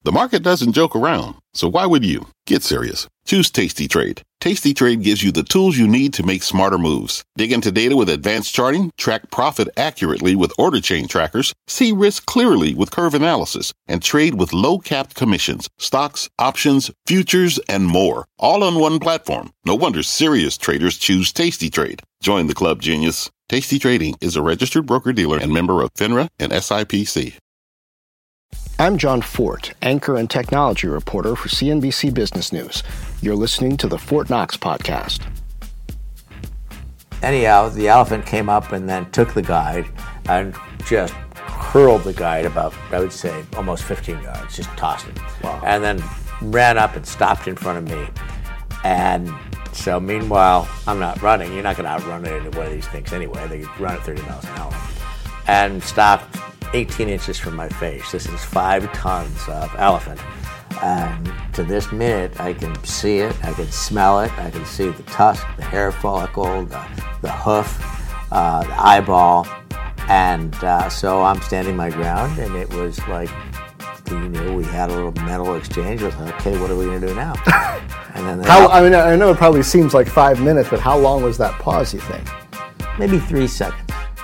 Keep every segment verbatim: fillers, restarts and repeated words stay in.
The market doesn't joke around, so why would you? Get serious. Choose Tasty Trade. Tasty Trade gives you the tools you need to make smarter moves. Dig into data with advanced charting, track profit accurately with order chain trackers, see risk clearly with curve analysis, and trade with low-capped commissions, stocks, options, futures, and more. All on one platform. No wonder serious traders choose Tasty Trade. Join the club, genius. Tasty Trading is a registered broker-dealer and member of FINRA and S I P C. I'm John Fort, anchor and technology reporter for C N B C Business News. You're listening to the Fort Knox Podcast. Anyhow, the elephant came up and then took the guide and just hurled the guide about, I would say, almost fifteen yards, just tossed it. Wow. And then ran up and stopped in front of me. And so meanwhile, I'm not running. You're not going to outrun it into one of these things anyway. They run at thirty miles an hour. And stopped eighteen inches from my face. This is five tons of elephant. And to this minute, I can see it, I can smell it, I can see the tusk, the hair follicle, the, the hoof, uh, the eyeball. And uh, so I'm standing my ground, and it was like, you know, we had a little mental exchange. It was like, okay, what are we going to do now? And then how, I mean, I know it probably seems like five minutes, but how long was that pause, you think? Maybe three seconds.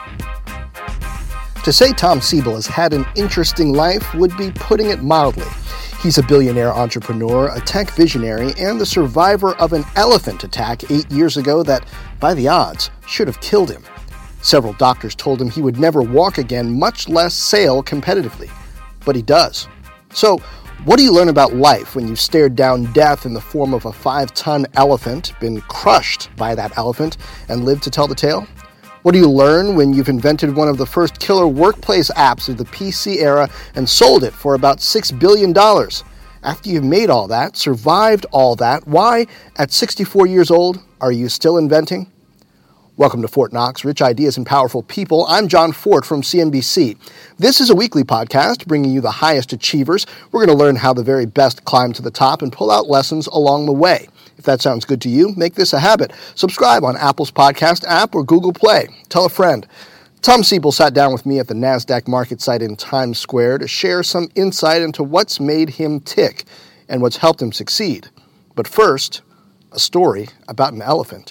To say Tom Siebel has had an interesting life would be putting it mildly. He's a billionaire entrepreneur, a tech visionary, and the survivor of an elephant attack eight years ago that, by the odds, should have killed him. Several doctors told him he would never walk again, much less sail competitively. But he does. So, what do you learn about life when you stared down death in the form of a five-ton elephant, been crushed by that elephant, and lived to tell the tale? What do you learn when you've invented one of the first killer workplace apps of the P C era and sold it for about six billion dollars? After you've made all that, survived all that, why, at sixty-four years old, are you still inventing? Welcome to Fort Knox, Rich Ideas and Powerful People. I'm John Fort from C N B C. This is a weekly podcast bringing you the highest achievers. We're going to learn how the very best climb to the top and pull out lessons along the way. If that sounds good to you, make this a habit. Subscribe on Apple's podcast app or Google Play. Tell a friend. Tom Siebel sat down with me at the NASDAQ market site in Times Square to share some insight into what's made him tick and what's helped him succeed. But first, a story about an elephant.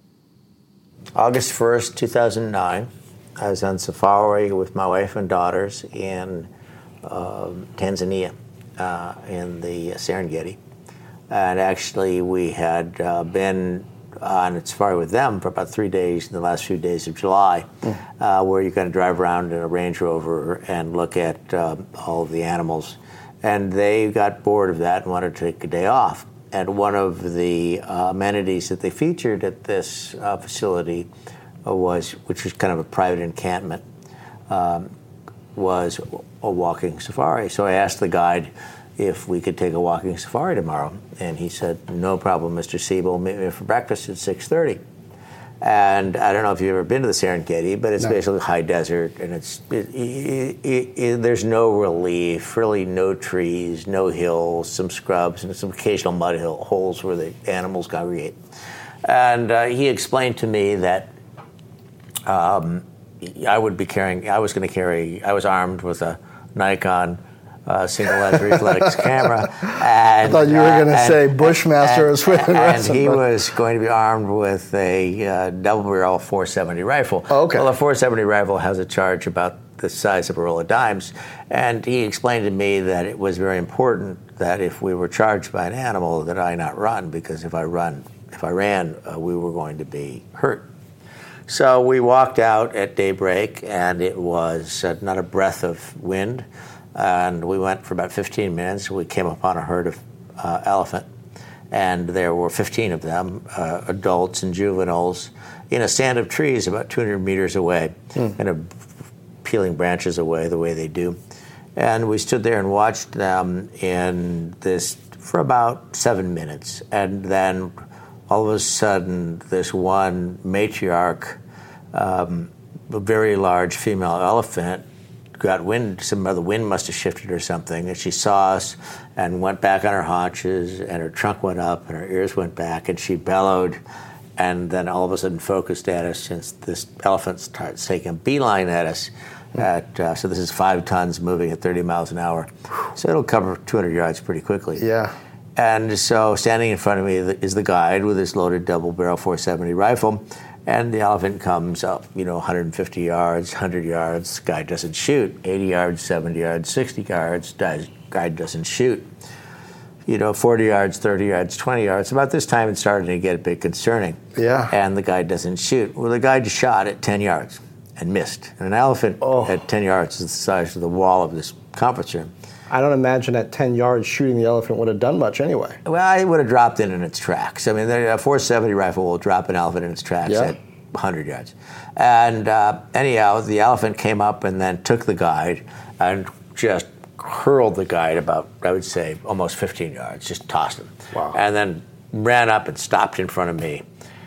August first, two thousand nine, I was on safari with my wife and daughters in uh, Tanzania, uh, in the Serengeti. And actually, we had uh, been on safari with them for about three days in the last few days of July, mm. uh, where you're going to drive around in a Range Rover and look at uh, all of the animals. And they got bored of that and wanted to take a day off. And one of the uh, amenities that they featured at this uh, facility uh, was, which was kind of a private encampment, um, was a walking safari. So I asked the guide if we could take a walking safari tomorrow. And he said, no problem, Mister Siebel, meet me for breakfast at six thirty. And I don't know if you've ever been to the Serengeti, but it's no. basically high desert, and it's it, it, it, it, there's no relief, really no trees, no hills, some scrubs, and some occasional mud hill, holes where the animals congregate. And uh, he explained to me that um, I would be carrying, I was going to carry, I was armed with a Nikon Uh, single-lens reflex camera. And, I thought you were going to uh, say and, Bushmaster as well. And he was going to be armed with a uh, double-barrel four seventy rifle. Oh, okay. Well, a four seventy rifle has a charge about the size of a roll of dimes. And he explained to me that it was very important that if we were charged by an animal, that I not run, because if I run, if I ran, uh, we were going to be hurt. So we walked out at daybreak, and it was uh, not a breath of wind. And we went for about fifteen minutes. We came upon a herd of uh, elephant, and there were fifteen of them, uh, adults and juveniles, in a stand of trees about two hundred meters away, mm. kind of peeling branches away the way they do. And we stood there and watched them in this for about seven minutes. And then all of a sudden, this one matriarch, um, a very large female elephant, got wind, some of the wind must have shifted or something, and she saw us and went back on her haunches, and her trunk went up and her ears went back, and she bellowed, and then all of a sudden focused at us, since this elephant starts taking a beeline at us. At uh, so this is five tons moving at thirty miles an hour. So it'll cover two hundred yards pretty quickly. Yeah. And so standing in front of me is the guide with his loaded double-barrel four seventy rifle, and the elephant comes up, you know, one hundred fifty yards, one hundred yards. Guy doesn't shoot. eighty yards, seventy yards, sixty yards. Guide doesn't shoot. You know, forty yards, thirty yards, twenty yards. About this time, it started to get a bit concerning. Yeah. And the guide doesn't shoot. Well, the guide shot at ten yards and missed. And an elephant oh. at ten yards is the size of the wall of this conference room. I don't imagine at ten yards shooting the elephant would have done much anyway. Well, it would have dropped in in its tracks. I mean, a four seventy rifle will drop an elephant in its tracks yeah. at one hundred yards. And uh, anyhow, the elephant came up and then took the guide and just hurled the guide about, I would say, almost fifteen yards, just tossed him. Wow. And then ran up and stopped in front of me.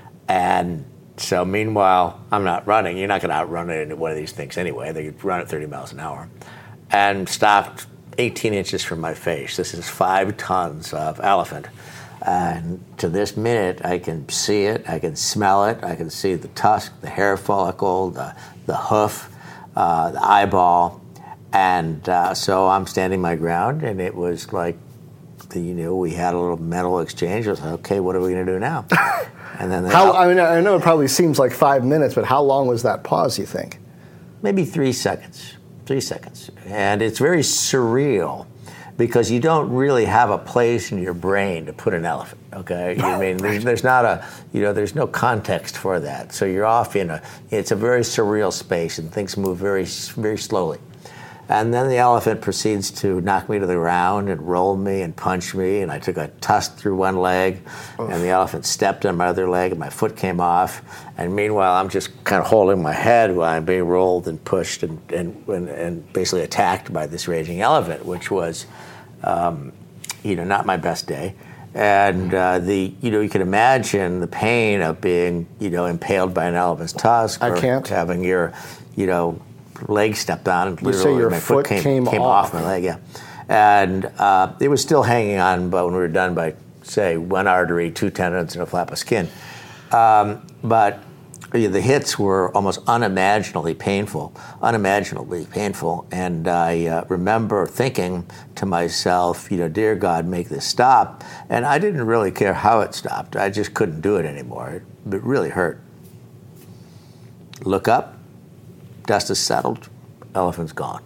And so meanwhile, I'm not running. You're not going to outrun it in one of these things anyway. They could run at thirty miles an hour. And stopped eighteen inches from my face. This is five tons of elephant. And to this minute, I can see it, I can smell it, I can see the tusk, the hair follicle, the, the hoof, uh, the eyeball. And uh, so I'm standing my ground, and it was like, the, you know, we had a little mental exchange. I was like, okay, what are we going to do now? And then how, I mean, I know it probably seems like five minutes, but how long was that pause, you think? Maybe three seconds. Three seconds. And it's very surreal because you don't really have a place in your brain to put an elephant, okay? I mean, there's, there's not a, you know, there's no context for that. So you're off in a, it's a very surreal space and things move very, very slowly. And then the elephant proceeds to knock me to the ground and roll me and punch me, and I took a tusk through one leg, Oof. and the elephant stepped on my other leg, and my foot came off. And meanwhile, I'm just kind of holding my head while I'm being rolled and pushed and and, and, and basically attacked by this raging elephant, which was, um, you know, not my best day. And uh, the, you know, you can imagine the pain of being, you know, impaled by an elephant's tusk. I or can't. Having your, you know, leg stepped on, and you say your my foot foot came, came, came off. off my leg, yeah. And uh, it was still hanging on, but when we were done by, say, one artery, two tendons, and a flap of skin. Um, but you know, the hits were almost unimaginably painful, unimaginably painful. And I uh, remember thinking to myself, you know, dear God, make this stop. And I didn't really care how it stopped. I just couldn't do it anymore. It, it really hurt. Look up. Dust is settled, elephant's gone.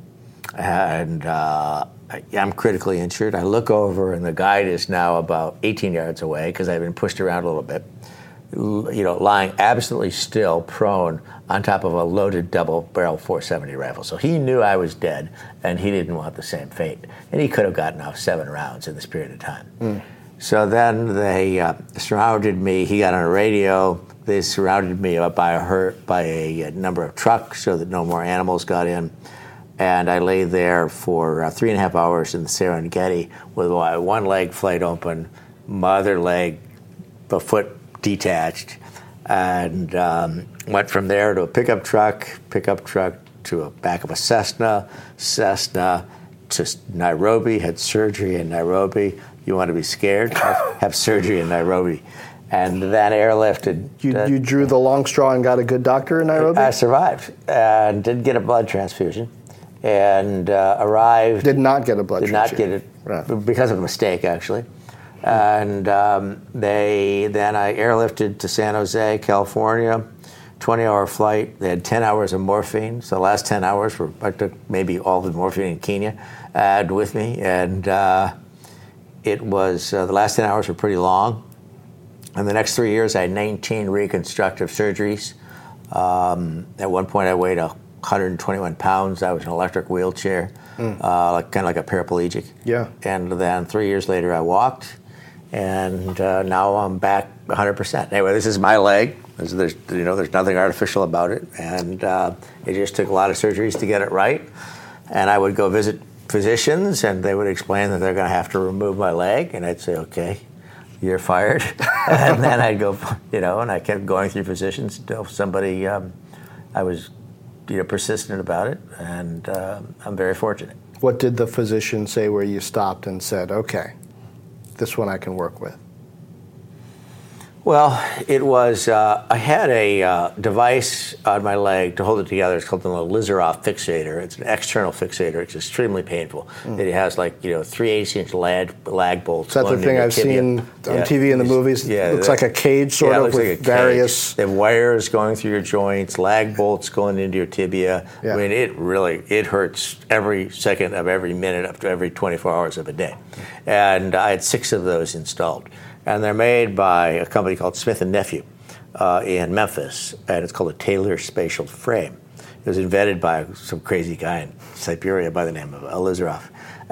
And uh, I'm critically injured. I look over, and the guide is now about eighteen yards away because I've been pushed around a little bit, you know, lying absolutely still, prone, on top of a loaded double-barrel four seventy rifle. So he knew I was dead, and he didn't want the same fate. And he could have gotten off seven rounds in this period of time. Mm. So then they uh, surrounded me. He got on a radio. They surrounded me by a hurt, by a, a number of trucks so that no more animals got in. And I lay there for uh, three and a half hours in the Serengeti with my one leg flayed open, my other leg, the foot detached, and um, went from there to a pickup truck, pickup truck to a back of a Cessna, Cessna to Nairobi, had surgery in Nairobi. You want to be scared? have, have surgery in Nairobi. And then airlifted. You, uh, you drew the long straw and got a good doctor in Nairobi? I survived and did get a blood transfusion and uh, arrived. Did not get a blood did transfusion. Did not get it right. because of a mistake, actually. And um, they then I airlifted to San Jose, California, twenty-hour flight. They had ten hours of morphine. So the last ten hours were, I took maybe all the morphine in Kenya uh, with me. And uh, it was, uh, the last ten hours were pretty long. And the next three years, I had nineteen reconstructive surgeries. Um, at one point, I weighed one hundred twenty-one pounds. I was in an electric wheelchair, mm. uh, like, kind of like a paraplegic. Yeah. And then three years later, I walked, and uh, now I'm back one hundred percent. Anyway, this is my leg. There's, there's, you know, there's nothing artificial about it, and uh, it just took a lot of surgeries to get it right. And I would go visit physicians, and they would explain that they're going to have to remove my leg, and I'd say, okay. You're fired. And then I'd go, you know, and I kept going through physicians until somebody, um, I was, you know, persistent about it, and uh, I'm very fortunate. What did the physician say where you stopped and said, okay, this one I can work with? Well, it was, uh, I had a uh, device on my leg to hold it together. It's called the Lizaroff fixator. It's an external fixator. It's extremely painful. Mm. It has like, you know, three eighths-inch lag, lag bolts. That's the thing I've tibia. seen on yeah. T V in the movies. Yeah, it looks like a cage sort yeah, of it looks with like a various... Cage. They have wires going through your joints, lag bolts going into your tibia. Yeah. I mean, it really, it hurts every second of every minute up to every twenty-four hours of a day. And I had six of those installed. And they're made by a company called Smith and Nephew uh, in Memphis, and it's called a Taylor Spatial Frame. It was invented by some crazy guy in Siberia by the name of Lizaroff.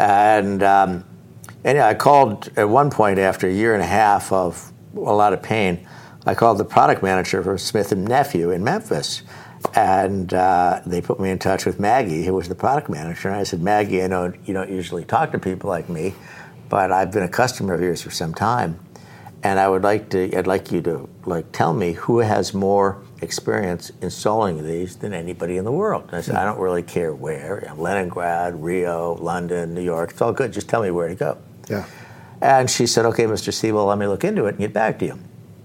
And um, anyway, I called at one point after a year and a half of a lot of pain. I called the product manager for Smith and Nephew in Memphis, and uh, they put me in touch with Maggie, who was the product manager. And I said, Maggie, I know you don't usually talk to people like me, but I've been a customer of yours for some time. And I would like to, I'd like you to like tell me who has more experience installing these than anybody in the world. And I said, I don't really care where. You know, Leningrad, Rio, London, New York. It's all good. Just tell me where to go. Yeah. And she said, okay, Mister Siebel, let me look into it and get back to you.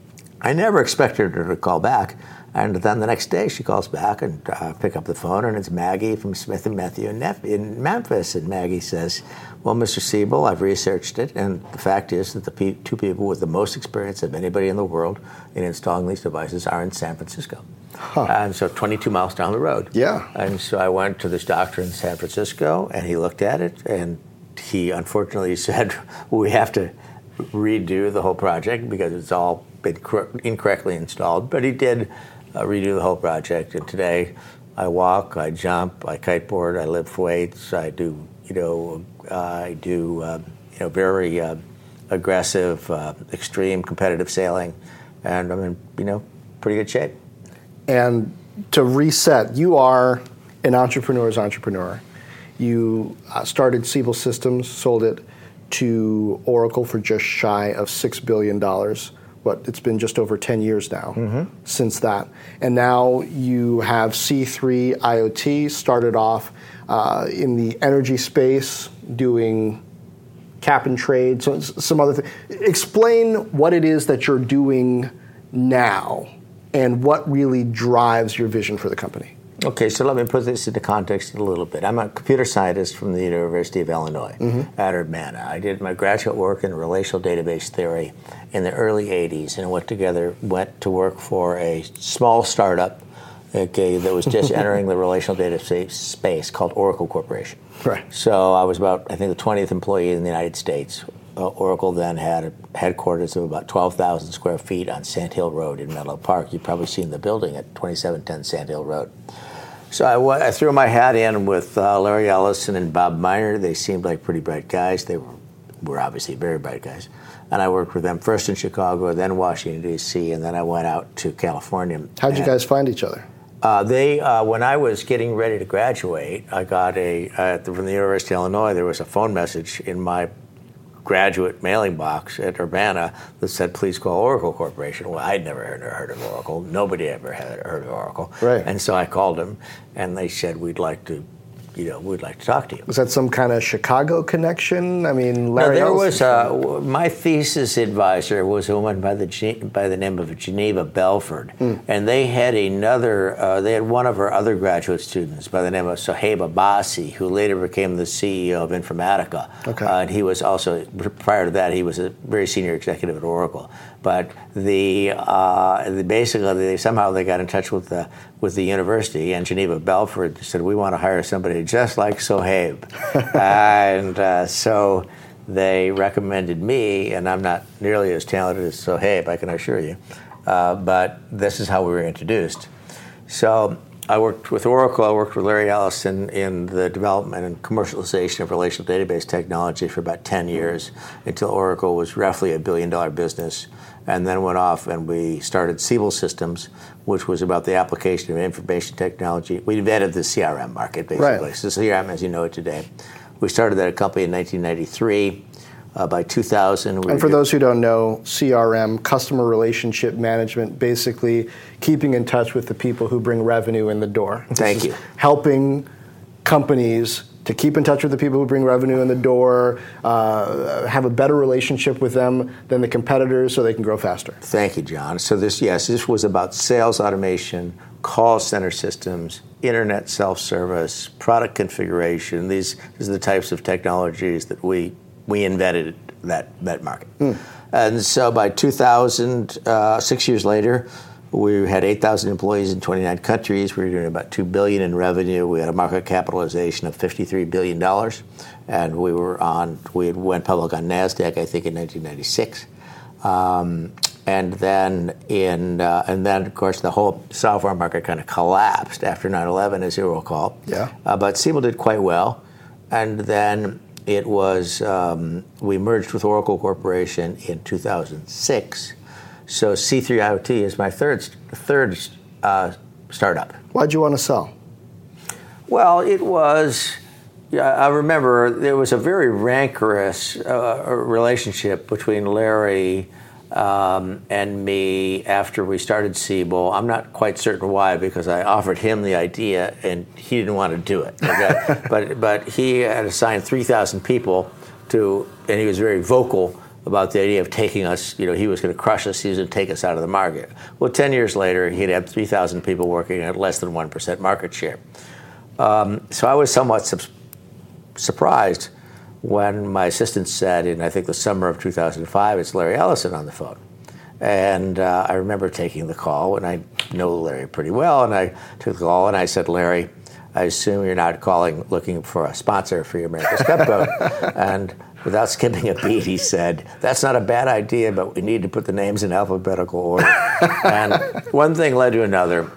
I never expected her to call back. And then the next day she calls back and uh, pick up the phone, and it's Maggie from Smith and Nephew in, Nef- in Memphis. And Maggie says, well, Mister Siebel, I've researched it, and the fact is that the pe- two people with the most experience of anybody in the world in installing these devices are in San Francisco. Huh. And so twenty-two miles down the road. Yeah. And so I went to this doctor in San Francisco, and he looked at it, and he unfortunately said, we have to redo the whole project because it's all been cor- incorrectly installed. But he did uh, redo the whole project, and today I walk, I jump, I kiteboard, I lift weights, I do, you know, uh, I do, uh, you know, very uh, aggressive, uh, extreme competitive sailing, and I'm in, you know, pretty good shape. And to reset, you are an entrepreneur's entrepreneur. You uh, started Siebel Systems, sold it to Oracle for just shy of six billion dollars. What, it's been just over ten years now mm-hmm. since that. And now you have C three I O T, started off uh, in the energy space, doing cap and trade, so some other things. Explain what it is that you're doing now and what really drives your vision for the company. Okay, so let me put this into context a little bit. I'm a computer scientist from the University of Illinois mm-hmm. at Urbana. I did my graduate work in relational database theory in the early eighties, and went together went to work for a small startup okay, that was just entering the relational database space called Oracle Corporation. Right. So I was about, I think, the twentieth employee in the United States. Uh, Oracle then had a headquarters of about twelve thousand square feet on Sand Hill Road in Menlo Park. You've probably seen the building at twenty-seven ten Sand Hill Road. So I, w- I threw my hat in with uh, Larry Ellison and Bob Miner. They seemed like pretty bright guys. They were, were obviously very bright guys. And I worked with them first in Chicago, then Washington, D C, and then I went out to California. How'd you guys find each other? Uh, they, uh, when I was getting ready to graduate, I got a, uh, from the University of Illinois, there was a phone message in my graduate mailing box at Urbana that said, please call Oracle Corporation. Well, I'd never heard, heard of Oracle. Nobody ever had heard of Oracle. Right. And so I called them, and they said, we'd like to, you know, we'd like to talk to you. Was that some kind of Chicago connection? I mean, Larry no, there Ellison. was, uh, my thesis advisor was a woman by the by the name of Geneva Belford, mm. and they had another, uh, they had one of her other graduate students by the name of Sohaib Abbasi, who later became the C E O of Informatica. Okay. Uh, and he was also, prior to that, he was a very senior executive at Oracle. But the, uh, the basically, they, somehow they got in touch with the with the university, and Geneva Belford said, we want to hire somebody just like Sohaib. and uh, so they recommended me, and I'm not nearly as talented as Sohaib, I can assure you. Uh, but this is how we were introduced. So I worked with Oracle, I worked with Larry Ellison in the development and commercialization of relational database technology for about ten years, until Oracle was roughly a billion dollar business, and then went off and we started Siebel Systems, which was about the application of information technology. We invented the C R M market, basically. Right. So C R M as you know it today. We started that company in nineteen ninety-three. Uh, by two thousand, we and for those who don't know, C R M, customer relationship management, basically keeping in touch with the people who bring revenue in the door. Thank you. Helping companies to keep in touch with the people who bring revenue in the door, uh, have a better relationship with them than the competitors so they can grow faster. Thank you, John. So this, yes, this was about sales automation, call center systems, internet self-service, product configuration. These, these are the types of technologies that we we invented that, that market. Mm. And so by two thousand, uh, six years later, we had eight thousand employees in twenty-nine countries. We were doing about two billion dollars in revenue. We had a market capitalization of fifty-three billion dollars. And we were on, we went public on NASDAQ, I think, in nineteen ninety-six. Um, and then, in, uh, and then, of course, the whole software market kind of collapsed after nine eleven, as you recall. Yeah. Uh, but Siebel did quite well. And then it was, um, we merged with Oracle Corporation in two thousand six. So C three I O T is my third third uh, startup. Why'd you want to sell? Well, it was, yeah, I remember there was a very rancorous uh, relationship between Larry um, and me after we started Siebel. I'm not quite certain why, because I offered him the idea and he didn't want to do it. Okay? but but he had assigned three thousand people to, and he was very vocal about the idea of taking us, you know, he was going to crush us, he was going to take us out of the market. Well, ten years later, he'd had three thousand people working at less than one percent market share. Um, so I was somewhat su- surprised when my assistant said, in I think the summer of two thousand five, it's Larry Ellison on the phone. And uh, I remember taking the call, and I know Larry pretty well, and I took the call, and I said, Larry, I assume you're not calling looking for a sponsor for your America's Cup boat. And without skipping a beat, he said, that's not a bad idea, but we need to put the names in alphabetical order. And one thing led to another.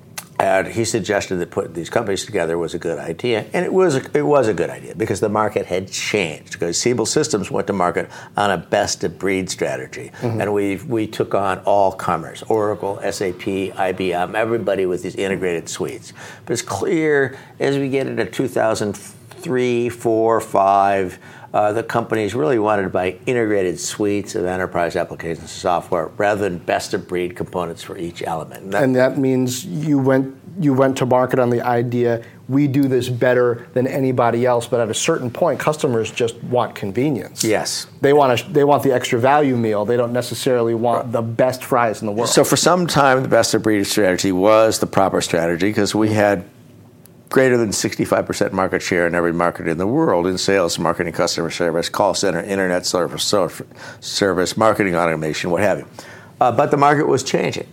And he suggested that putting these companies together was a good idea, and it was a, it was a good idea because the market had changed. Because Siebel Systems went to market on a best-of-breed strategy, mm-hmm. and we we took on all comers: Oracle, S A P, I B M, everybody with these integrated suites. But it's clear as we get into two thousand three, four, five. Uh, the companies really wanted to buy integrated suites of enterprise applications and software rather than best-of-breed components for each element. And that, and that means you went you went to market on the idea, we do this better than anybody else, but at a certain point, customers just want convenience. Yes. They want a, they want the extra value meal. They don't necessarily want right. the best fries in the world. So for some time, the best-of-breed strategy was the proper strategy because we had greater than sixty-five percent market share in every market in the world in sales, marketing, customer service, call center, internet service, service, marketing automation, what have you. Uh, but the market was changing.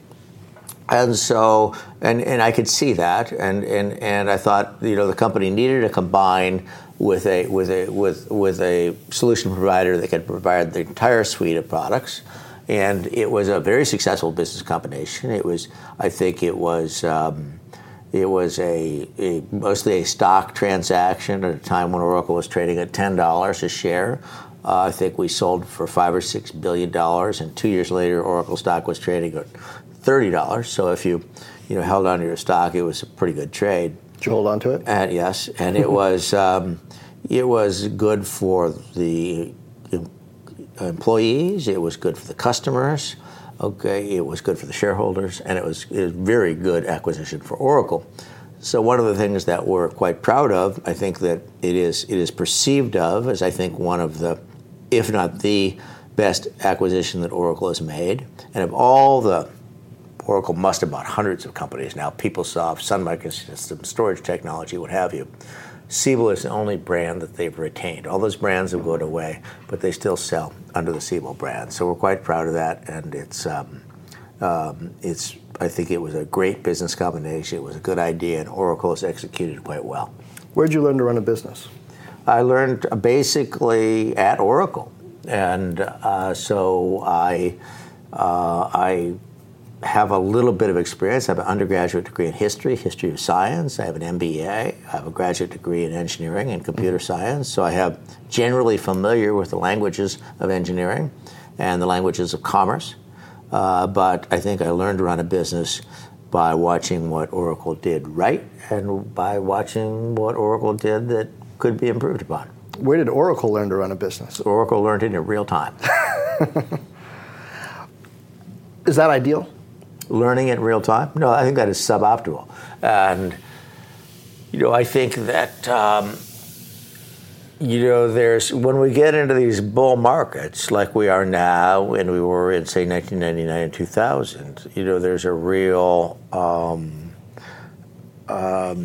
And so, and, and I could see that, and, and, and I thought, you know, the company needed to combine with a with a with with a solution provider that could provide the entire suite of products. And it was a very successful business combination. It was, I think it was um, It was a, a mostly a stock transaction at a time when Oracle was trading at ten dollars a share. Uh, I think we sold for five or six billion dollars, and two years later, Oracle stock was trading at thirty dollars. So if you, you know, held on to your stock, it was a pretty good trade. Did you hold on to it? And yes, and it was um, it was good for the employees. It was good for the customers. Okay, it was good for the shareholders, and it was, it was very good acquisition for Oracle. So one of the things that we're quite proud of, I think that it is it is perceived of as I think one of the, if not the best acquisition that Oracle has made. And of all the, Oracle must have bought hundreds of companies now, PeopleSoft, Sun Microsystems, Storage Technology, what have you. Siebel is the only brand that they've retained. All those brands have gone away, but they still sell under the Siebel brand. So we're quite proud of that, and it's, um, um, it's. I think it was a great business combination. It was a good idea, and Oracle has executed quite well. Where did you learn to run a business? I learned basically at Oracle, and uh, so I, uh, I. have a little bit of experience. I have an undergraduate degree in history, history of science. I have an M B A. I have a graduate degree in engineering and computer science. So I have generally familiar with the languages of engineering and the languages of commerce. Uh, but I think I learned to run a business by watching what Oracle did right and by watching what Oracle did that could be improved upon. Where did Oracle learn to run a business? Oracle learned it in real time. Is that ideal? Learning in real time? No, I think that is suboptimal. And, you know, I think that um, You know, there's when we get into these bull markets like we are now, and we were in, say, nineteen ninety-nine and two thousand. You know, there's a real, um, um,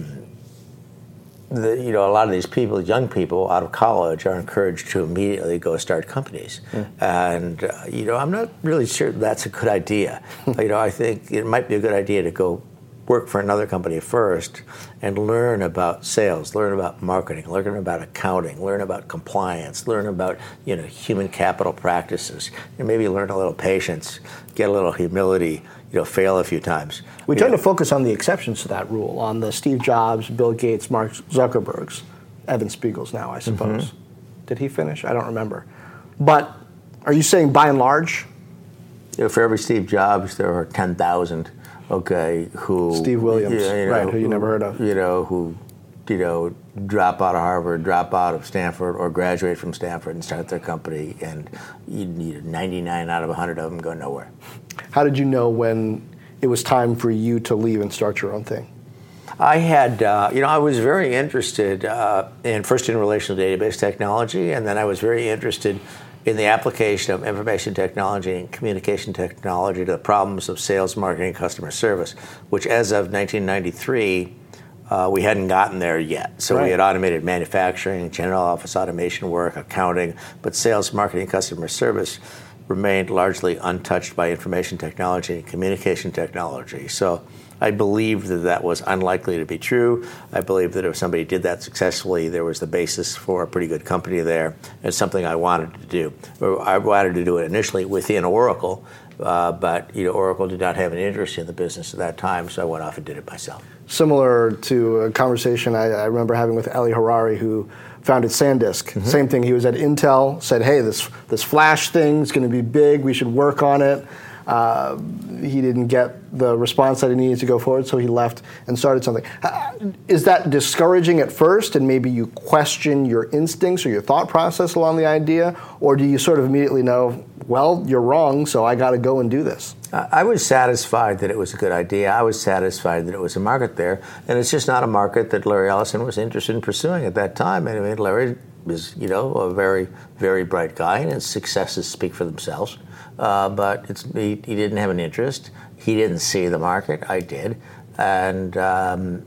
the, you know, a lot of these people, young people out of college, are encouraged to immediately go start companies, mm. and uh, you know, I'm not really sure that's a good idea. You know, I think it might be a good idea to go work for another company first and learn about sales, learn about marketing, learn about accounting, learn about compliance, learn about, you know, human capital practices, and maybe learn a little patience, get a little humility, you know, fail a few times. We you tend know. to focus on the exceptions to that rule, on the Steve Jobs, Bill Gates, Mark Zuckerbergs, Evan Spiegel's now, I suppose. Mm-hmm. Did he finish? I don't remember. But are you saying by and large? You know, for every Steve Jobs, there are ten thousand. Okay, who Steve Williams, you know, right? Who you never heard of? You know, who you know drop out of Harvard, drop out of Stanford, or graduate from Stanford and start their company, and you need ninety-nine out of one hundred of them go nowhere. How did you know when it was time for you to leave and start your own thing? I had, uh, you know, I was very interested uh, in first in relational database technology, and then I was very interested in the application of information technology and communication technology to the problems of sales, marketing, and customer service, which as of nineteen ninety-three, uh, we hadn't gotten there yet. So right. we had automated manufacturing, general office automation work, accounting, but sales, marketing, customer service remained largely untouched by information technology and communication technology. So I believed that that was unlikely to be true. I believed that if somebody did that successfully, there was the basis for a pretty good company there. It's something I wanted to do. I wanted to do it initially within Oracle, uh, but you know, Oracle did not have an interest in the business at that time, so I went off and did it myself. Similar to a conversation I, I remember having with Eli Harari, who founded SanDisk. Mm-hmm. Same thing. He was at Intel, said, "Hey, this this Flash thing is going to be big. We should work on it." Uh, he didn't get the response that he needed to go forward, so he left and started something. Uh, is that discouraging at first, and maybe you question your instincts or your thought process along the idea, or do you sort of immediately know, well, you're wrong, so I got to go and do this? I was satisfied that it was a good idea. I was satisfied that it was a market there, and it's just not a market that Larry Ellison was interested in pursuing at that time. I mean, Larry was, you know, a very, very bright guy, and his successes speak for themselves. Uh, but it's, he, he didn't have an interest. He didn't see the market. I did, and um,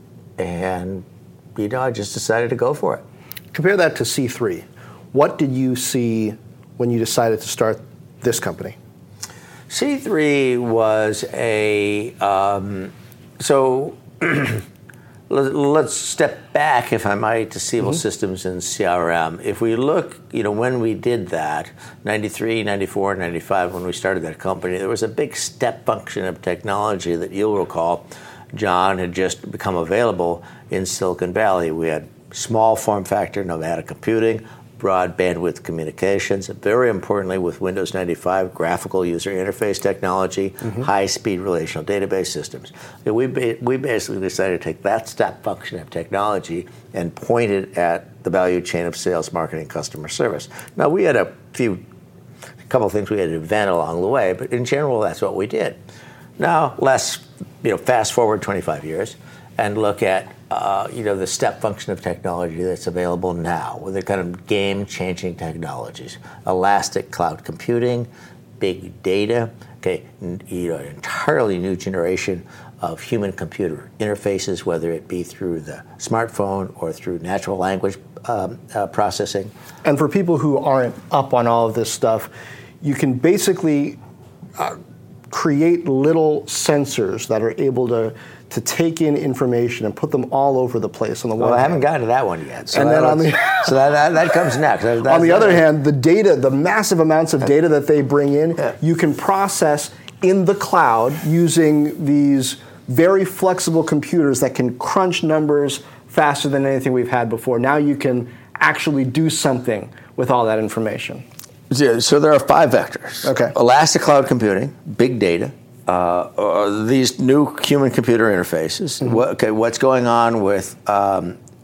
and you know, I just decided to go for it. Compare that to C three. What did you see when you decided to start this company? C three was a um, so. Let's step back, if I might, to Siebel mm-hmm. Systems and C R M. If we look, you know, when we did that, ninety-three, ninety-four, ninety-five, when we started that company, there was a big step function of technology that you'll recall, John, had just become available in Silicon Valley. We had small form factor nomadic computing, broad bandwidth communications, very importantly with Windows ninety-five, graphical user interface technology, mm-hmm. high-speed relational database systems. So we, ba- we basically decided to take that step function of technology and point it at the value chain of sales, marketing, customer service. Now, we had a few, a couple of things we had to invent along the way, but in general, that's what we did. Now, let's, you know, fast forward twenty-five years and look at Uh, you know, the step function of technology that's available now, with the kind of game-changing technologies, elastic cloud computing, big data, okay, you know, an entirely new generation of human-computer interfaces, whether it be through the smartphone or through natural language um, uh, processing. And for people who aren't up on all of this stuff, you can basically uh, create little sensors that are able to to take in information and put them all over the place. On the well, one I hand. haven't gotten to that one yet. So and that then on the so that, that that comes next. That, on the other that. hand, the data, the massive amounts of data that they bring in, yeah. you can process in the cloud using these very flexible computers that can crunch numbers faster than anything we've had before. Now you can actually do something with all that information. Yeah, so there are five vectors. Okay. Elastic cloud computing, big data, uh, uh, these new human-computer interfaces. Mm-hmm. What, okay, what's going on with um,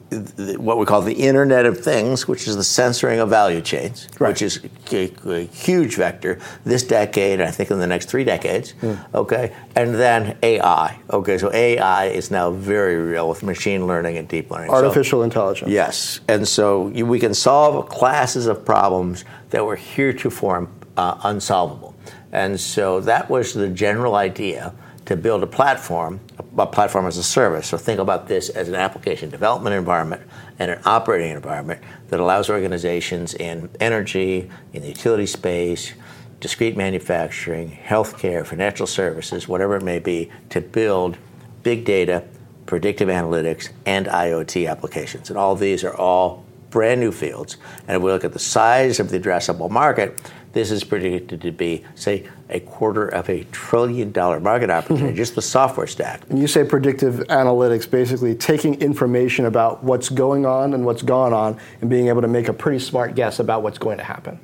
what we call the Internet of Things, which is the censoring of value chains, right. which is a, a huge vector this decade, I think in the next three decades, mm. okay? And then A I, okay? So A I is now very real with machine learning and deep learning. Artificial so, intelligence. Yes, and so you, we can solve classes of problems that were heretofore uh, unsolvable. And so that was the general idea, to build a platform, a platform as a service. So think about this as an application development environment and an operating environment that allows organizations in energy, in the utility space, discrete manufacturing, healthcare, financial services, whatever it may be, to build big data, predictive analytics, and IoT applications. And all of these are all brand new fields. And if we look at the size of the addressable market, this is predicted to be, say, a quarter of a trillion dollar market opportunity, mm-hmm. just the software stack. And you say predictive analytics, basically taking information about what's going on and what's gone on and being able to make a pretty smart guess about what's going to happen.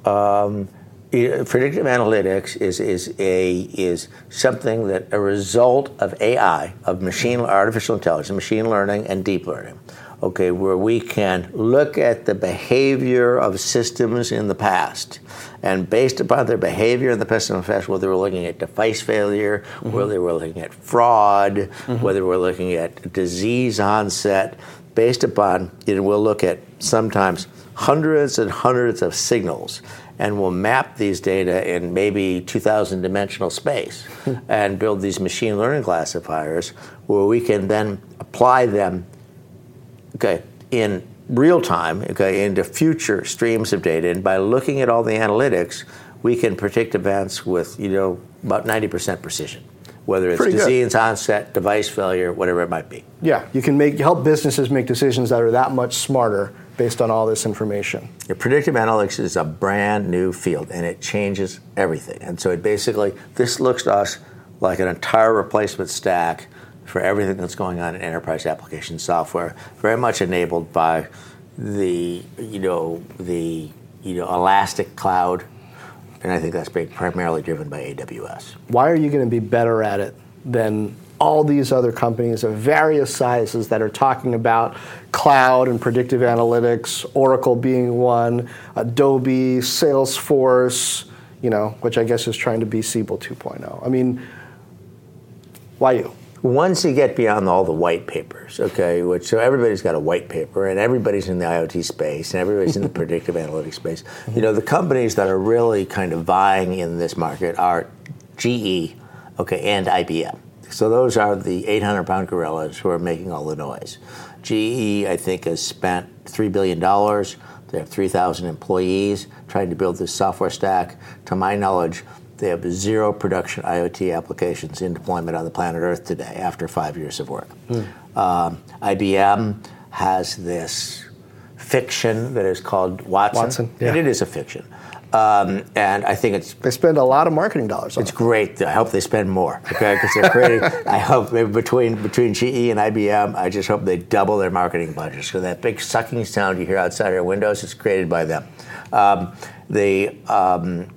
Um, predictive analytics is is a is something that a result of A I, of machine artificial intelligence, machine learning, and deep learning. Okay, where we can look at the behavior of systems in the past, and based upon their behavior in the past, whether we're looking at device failure, mm-hmm. whether we're looking at fraud, mm-hmm. whether we're looking at disease onset, based upon, you know, we'll look at sometimes hundreds and hundreds of signals, and we'll map these data in maybe two thousand dimensional space and build these machine learning classifiers where we can then apply them okay, in real time, okay, into future streams of data. And by looking at all the analytics, we can predict events with, you know, about ninety percent precision, whether it's Pretty disease good. onset, device failure, whatever it might be. Yeah, you can make help businesses make decisions that are that much smarter based on all this information. Yeah, predictive analytics is a brand new field, and it changes everything. And so it basically, this looks to us like an entire replacement stack for everything that's going on in enterprise application software, very much enabled by the, you know, the, you know, elastic cloud, and I think that's being primarily driven by A W S. Why are you going to be better at it than all these other companies of various sizes that are talking about cloud and predictive analytics, Oracle being one, Adobe, Salesforce, you know, which I guess is trying to be Siebel two point oh. I mean, why you? Once you get beyond all the white papers, okay, which so everybody's got a white paper, and everybody's in the IoT space, and everybody's in the predictive analytics space. You know, the companies that are really kind of vying in this market are G E, okay, and I B M. So those are the eight hundred pound gorillas who are making all the noise. G E, I think, has spent three billion dollars. They have three thousand employees trying to build this software stack. To my knowledge, they have zero production IoT applications in deployment on the planet Earth today after five years of work. Mm. Um, I B M has this fiction that is called Watson. Watson, yeah. And it is a fiction. Um, and I think it's... They spend a lot of marketing dollars on it's it. It's great. I hope they spend more, okay? Because they're creating... I hope between between G E and I B M, I just hope they double their marketing budgets. So that big sucking sound you hear outside our windows is created by them. Um, the... Um,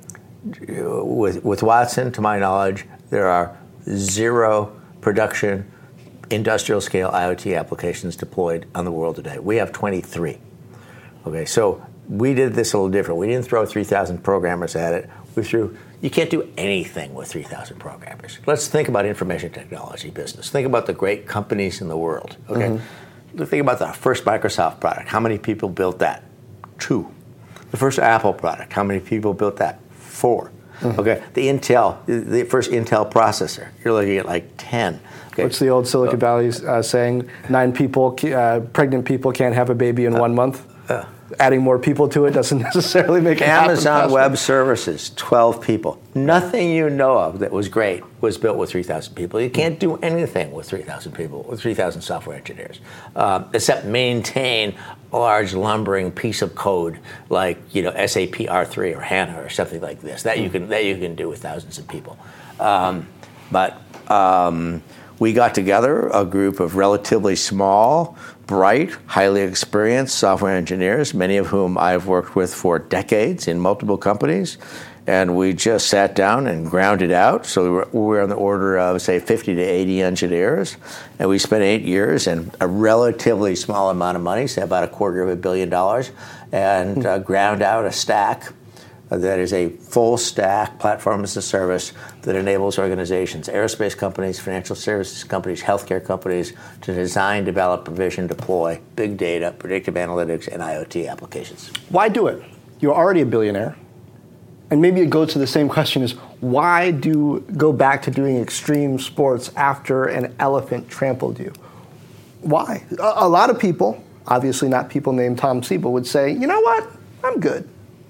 With, with Watson, to my knowledge, there are zero production industrial scale IoT applications deployed on the world today. We have twenty-three. Okay, so we did this a little different. We didn't throw three thousand programmers at it. We threw, you can't do anything with three thousand programmers. Let's think about information technology business. Think about the great companies in the world. Okay, mm-hmm. Think about the first Microsoft product. How many people built that? Two. The first Apple product. How many people built that? Four. Mm-hmm. Okay, the Intel, the first Intel processor, you're looking at like ten. Okay. What's the old Silicon Valley uh, saying? Nine people, uh, pregnant people can't have a baby in uh, one month. Uh, Adding more people to it doesn't necessarily make it happen. Amazon Web Services, twelve people. Nothing you know of that was great was built with three thousand people. You can't do anything with three thousand people, with three thousand software engineers, uh, except maintain a large lumbering piece of code like, you know, S A P R three or HANA or something like this. That you can that you can do with thousands of people. Um, but um, we got together a group of relatively small bright, highly experienced software engineers, many of whom I've worked with for decades in multiple companies. And we just sat down and ground it out. So we were, we were on the order of, say, fifty to eighty engineers. And we spent eight years and a relatively small amount of money, say about a quarter of a billion dollars, and uh, ground out a stack that is a full stack platform as a service that enables organizations, aerospace companies, financial services companies, healthcare companies, to design, develop, provision, deploy big data, predictive analytics, and IoT applications. Why do it? You're already a billionaire. And maybe it goes to the same question as, why do go back to doing extreme sports after an elephant trampled you? Why? A, a lot of people, obviously not people named Tom Siebel, would say, you know what, I'm good.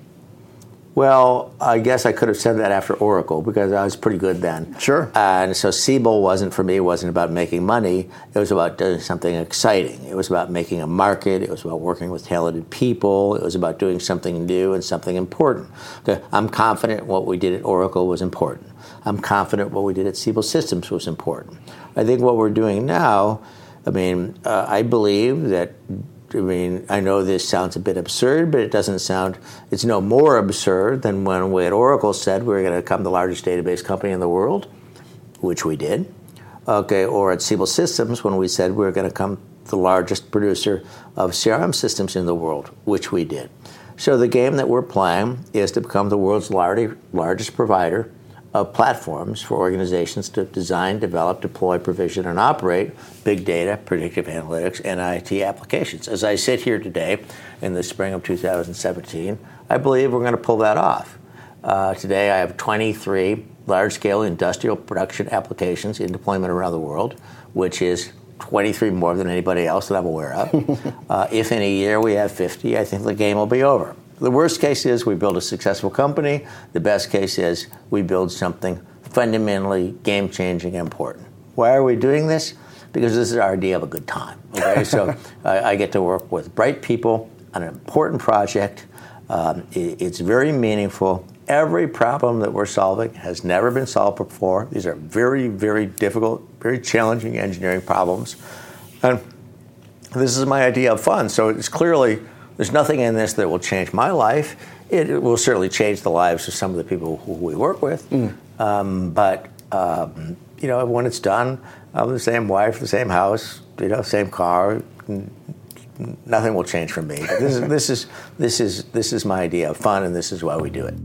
Well, I guess I could have said that after Oracle because I was pretty good then. Sure. And so Siebel wasn't, for me, it wasn't about making money. It was about doing something exciting. It was about making a market. It was about working with talented people. It was about doing something new and something important. Okay, I'm confident what we did at Oracle was important. I'm confident what we did at Siebel Systems was important. I think what we're doing now, I mean, uh, I believe that I mean, I know this sounds a bit absurd, but it doesn't sound, it's no more absurd than when we at Oracle said we were going to become the largest database company in the world, which we did. Okay, or at Siebel Systems when we said we were going to become the largest producer of C R M systems in the world, which we did. So the game that we're playing is to become the world's large, largest provider of platforms for organizations to design, develop, deploy, provision, and operate big data, predictive analytics, and I T applications. As I sit here today in the spring of two thousand seventeen, I believe we're going to pull that off. Uh, today I have twenty-three large-scale industrial production applications in deployment around the world, which is twenty-three more than anybody else that I'm aware of. uh, if in a year we have fifty, I think the game will be over. The worst case is we build a successful company. The best case is we build something fundamentally game-changing and important. Why are we doing this? Because this is our idea of a good time. Okay, so I, I get to work with bright people on an important project. Um, it, it's very meaningful. Every problem that we're solving has never been solved before. These are very, very difficult, very challenging engineering problems. And this is my idea of fun. So it's clearly, there's nothing in this that will change my life. It, it will certainly change the lives of some of the people who we work with. Mm. Um, but, um, you know, when it's done, I have the same wife, the same house, you know, same car. Nothing will change for me. This is, this is, this is, this is my idea of fun, and this is why we do it.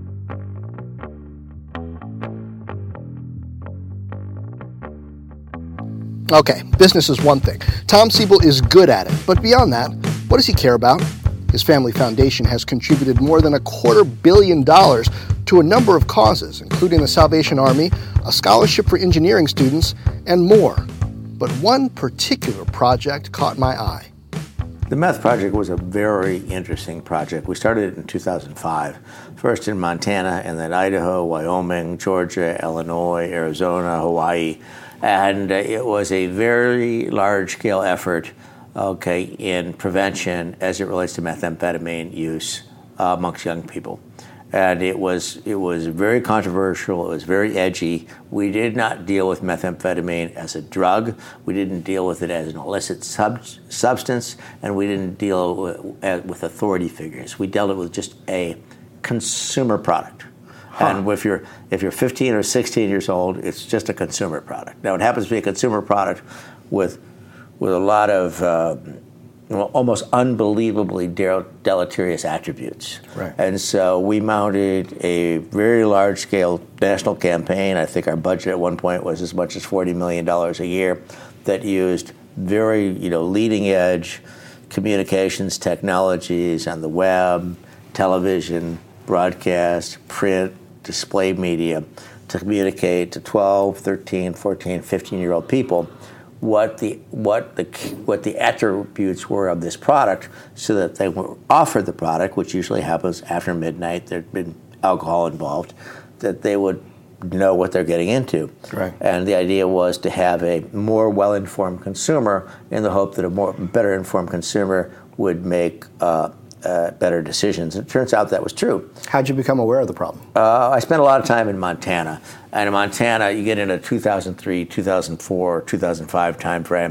Okay, business is one thing. Tom Siebel is good at it, but beyond that, what does he care about? His family foundation has contributed more than a quarter billion dollars to a number of causes, including the Salvation Army, a scholarship for engineering students, and more. But one particular project caught my eye. The Meth Project was a very interesting project. We started it in two thousand five, first in Montana, and then Idaho, Wyoming, Georgia, Illinois, Arizona, Hawaii. And uh, it was a very large-scale effort, okay, in prevention as it relates to methamphetamine use uh, amongst young people. And it was it was very controversial. It was very edgy. We did not deal with methamphetamine as a drug. We didn't deal with it as an illicit sub- substance, and we didn't deal with, uh, with authority figures. We dealt it with just a consumer product. Huh. And if you're if you're fifteen or sixteen years old, it's just a consumer product. Now, it happens to be a consumer product with with a lot of uh, well, almost unbelievably del- deleterious attributes. Right. And so we mounted a very large-scale national campaign. I think our budget at one point was as much as forty million dollars a year that used very, you know, leading-edge communications technologies on the web, television, broadcast, print, display media to communicate to twelve, thirteen, fourteen, fifteen-year-old people what the what the what the attributes were of this product, so that they were offered the product, which usually happens after midnight. There'd been alcohol involved, that they would know what they're getting into. Right. And the idea was to have a more well-informed consumer, in the hope that a more better informed consumer would make uh, uh, better decisions. And it turns out that was true. How'd you become aware of the problem? Uh, I spent a lot of time in Montana. And in Montana, you get into two thousand three, two thousand four, two thousand five timeframe.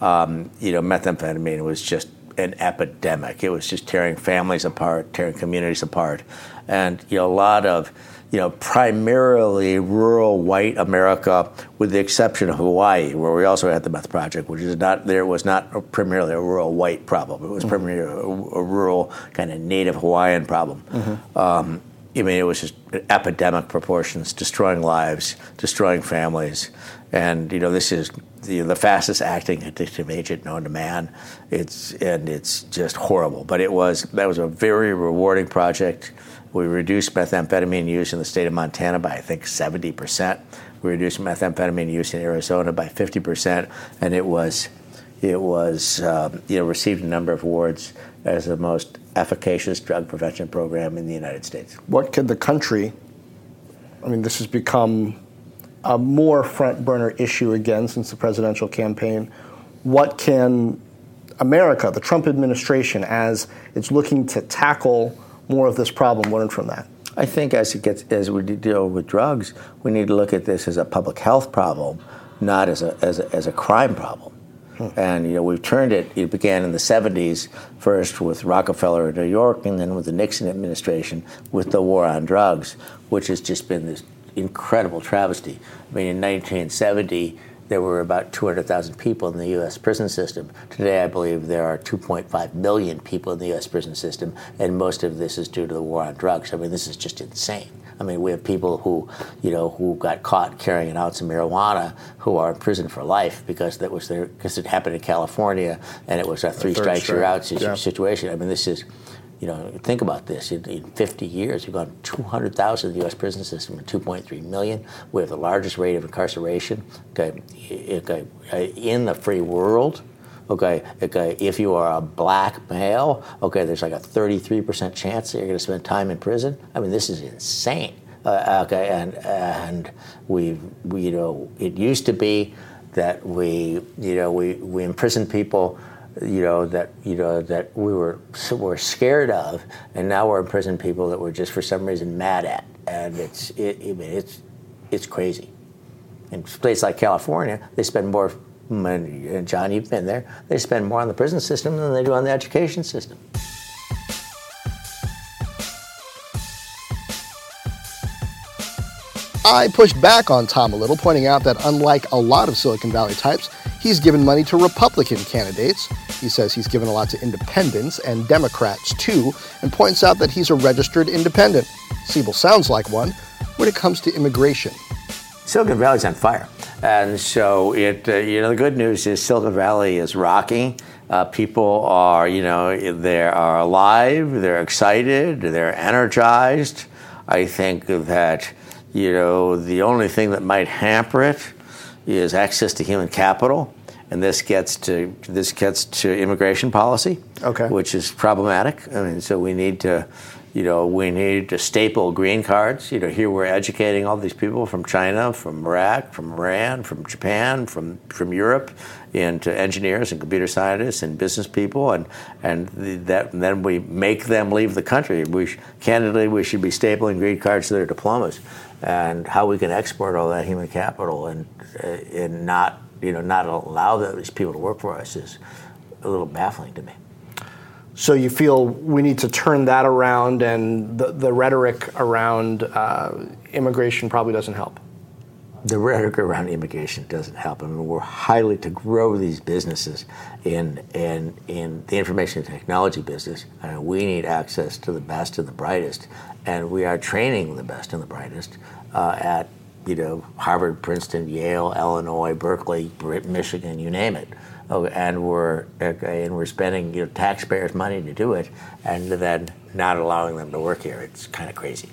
um, you know, methamphetamine was just an epidemic. It was just tearing families apart, tearing communities apart. And, you know, a lot of, you know, primarily rural white America, with the exception of Hawaii, where we also had the meth project, which is not, there was not primarily a rural white problem. It was mm-hmm. primarily a, a rural kind of native Hawaiian problem. Mm-hmm. Um, I mean, it was just epidemic proportions, destroying lives, destroying families. And, you know, this is the, the fastest acting addictive agent known to man. It's, and it's just horrible. But it was, that was a very rewarding project. We reduced methamphetamine use in the state of Montana by, I think, seventy percent. We reduced methamphetamine use in Arizona by fifty percent. And it was, it was, um, you know, received a number of awards as the most efficacious drug prevention program in the United States. What could the country, I mean, this has become a more front burner issue again since the presidential campaign. What can America, the Trump administration, as it's looking to tackle more of this problem, learn from that? I think as it gets, as we deal with drugs, we need to look at this as a public health problem, not as a as a, as a crime problem. Hmm. And, you know, we've turned it, it began in the seventies, first with Rockefeller in New York, and then with the Nixon administration with the war on drugs, which has just been this incredible travesty. I mean, in nineteen seventy, there were about two hundred thousand people in the U S prison system. Today, I believe there are two point five million people in the U S prison system, and most of this is due to the war on drugs. I mean, this is just insane. I mean, we have people who, you know, who got caught carrying an ounce of marijuana who are in prison for life because that was their, because it happened in California and it was a three strikes you're out yeah. situation. I mean, this is, you know, think about this. In, in fifty years, we've gone two hundred thousand in the U S prison system and two point three million. We have the largest rate of incarceration okay, okay, in the free world. Okay, okay, if you are a black male, okay, there's like a thirty-three percent chance that you're going to spend time in prison. I mean, this is insane. Uh, okay, and and we, we, you know, it used to be that we, you know, we, we imprisoned people, you know, that you know that we were were scared of, and now we're imprisoning people that we're just for some reason mad at, and it's it, I mean, it's it's crazy. In a place like California, they spend more. And John, you've been there. They spend more on the prison system than they do on the education system. I pushed back on Tom a little, pointing out that unlike a lot of Silicon Valley types, he's given money to Republican candidates. He says he's given a lot to independents and Democrats too, and points out that he's a registered independent. Siebel sounds like one when it comes to immigration. Silicon Valley's on fire. And so, it uh, you know, the good news is Silicon Valley is rocking. Uh, people are, you know, they are alive, they're excited, they're energized. I think that, you know, the only thing that might hamper it is access to human capital. And this gets to this gets to immigration policy, okay, which is problematic. I mean, so we need to, you know, we need to staple green cards. You know, here we're educating all these people from China, from Iraq, from Iran, from Japan, from from Europe, into engineers and computer scientists and business people, and and the, that and then we make them leave the country. We sh- candidly, we should be stapling green cards to their diplomas, and how we can export all that human capital and uh, and not. You know, not allow these people to work for us is a little baffling to me. So you feel we need to turn that around, and the, the rhetoric around uh, immigration probably doesn't help? The rhetoric around immigration doesn't help. I mean, we're highly to grow these businesses in in in the information and technology business. I mean, we need access to the best and the brightest, and we are training the best and the brightest uh, at. You know, Harvard, Princeton, Yale, Illinois, Berkeley, Michigan, you name it, oh, and we're okay, and we're spending you know taxpayers' money to do it, and then not allowing them to work here. It's kind of crazy.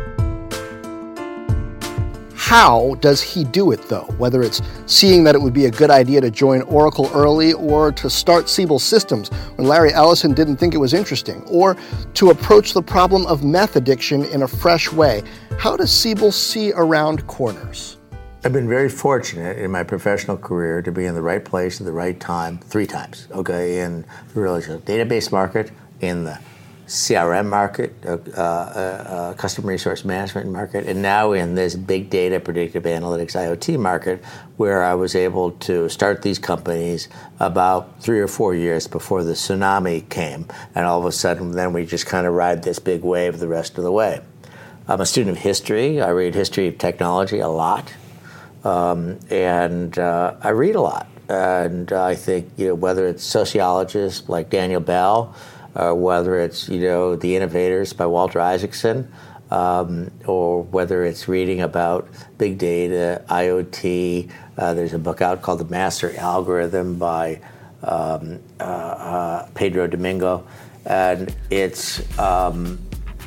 How does he do it, though? Whether it's seeing that it would be a good idea to join Oracle early, or to start Siebel Systems when Larry Ellison didn't think it was interesting, or to approach the problem of meth addiction in a fresh way. How does Siebel see around corners? I've been very fortunate in my professional career to be in the right place at the right time three times, okay, in the relational database market, in the C R M market, a, uh, uh, customer resource management market, and now in this big data, predictive analytics, I O T market, where I was able to start these companies about three or four years before the tsunami came, and all of a sudden then we just kind of ride this big wave the rest of the way. I'm a student of history. I read history of technology a lot, um, and uh, I read a lot. And I think, you know, whether it's sociologists like Daniel Bell, or whether it's, you know, The Innovators by Walter Isaacson, um, or whether it's reading about big data, I O T. Uh, there's a book out called The Master Algorithm by um, uh, uh, Pedro Domingo, and it's, um,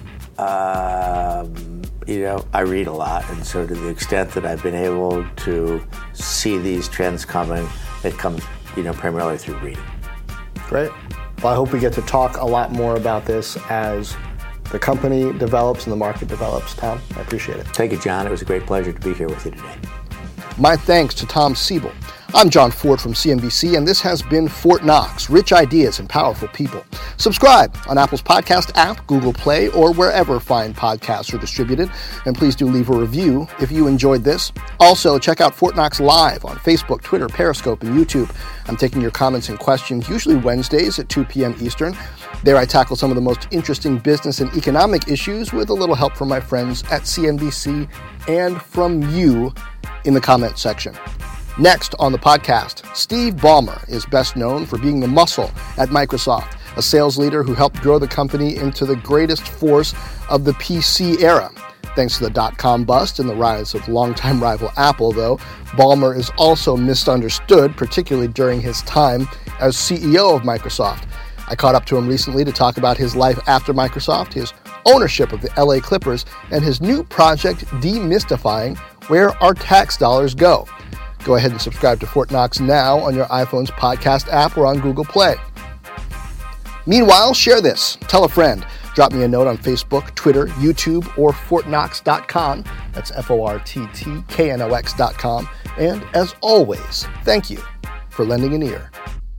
uh, you know, I read a lot, and so to the extent that I've been able to see these trends coming, it comes, you know, primarily through reading. Great. Well, I hope we get to talk a lot more about this as the company develops and the market develops. Tom, I appreciate it. Thank you, John. It was a great pleasure to be here with you today. My thanks to Tom Siebel. I'm John Ford from C N B C, and this has been Fort Knox, rich ideas and powerful people. Subscribe on Apple's podcast app, Google Play, or wherever fine podcasts are distributed. And please do leave a review if you enjoyed this. Also, check out Fort Knox Live on Facebook, Twitter, Periscope, and YouTube. I'm taking your comments and questions, usually Wednesdays at two p.m. Eastern. There I tackle some of the most interesting business and economic issues with a little help from my friends at C N B C and from you in the comment section. Next on the podcast, Steve Ballmer is best known for being the muscle at Microsoft, a sales leader who helped grow the company into the greatest force of the P C era. Thanks to the dot-com bust and the rise of longtime rival Apple, though, Ballmer is also misunderstood, particularly during his time as C E O of Microsoft. I caught up to him recently to talk about his life after Microsoft, his ownership of the L A Clippers, and his new project, Demystifying Where Our Tax Dollars Go. Go ahead and subscribe to Fort Knox now on your iPhone's podcast app or on Google Play. Meanwhile, share this. Tell a friend. Drop me a note on Facebook, Twitter, YouTube, or fort knox dot com. That's F O R T T K N O X dot com. And as always, thank you for lending an ear.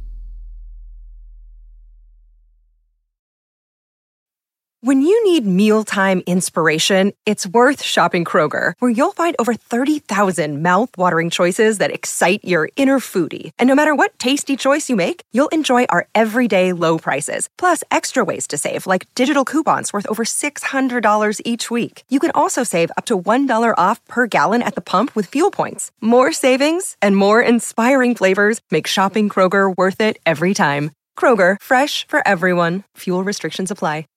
When you need mealtime inspiration, it's worth shopping Kroger, where you'll find over thirty thousand mouth-watering choices that excite your inner foodie. And no matter what tasty choice you make, you'll enjoy our everyday low prices, plus extra ways to save, like digital coupons worth over six hundred dollars each week. You can also save up to one dollar off per gallon at the pump with fuel points. More savings and more inspiring flavors make shopping Kroger worth it every time. Kroger, fresh for everyone. Fuel restrictions apply.